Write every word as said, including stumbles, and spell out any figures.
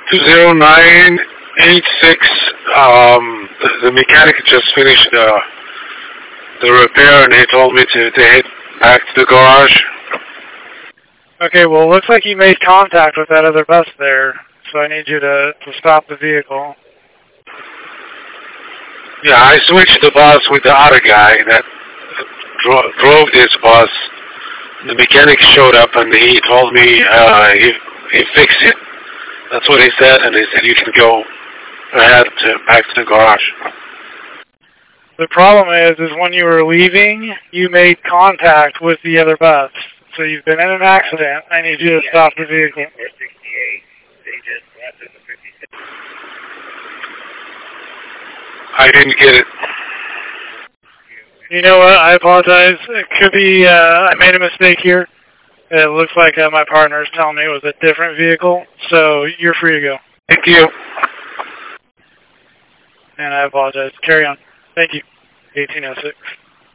two zero nine eight six. Um, the, the mechanic just finished the the repair, and he told me to, to head back to the garage. Okay, well, it looks like you made contact with that other bus there, so I need you to, to stop the vehicle. Yeah, I switched the bus with the other guy that dro- drove this bus. The mechanic showed up, and he told me uh, he, he fixed it. That's what he said, and he said you can go ahead to, back to the garage. The problem is, is when you were leaving, you made contact with the other bus. So you've been in an accident. I need you to stop the vehicle. I didn't get it. You know what? I apologize. It could be uh, I made a mistake here. It looks like uh, my partner is telling me it was a different vehicle. So you're free to go. Thank you. And I apologize. Carry on. Thank you. eighteen oh six.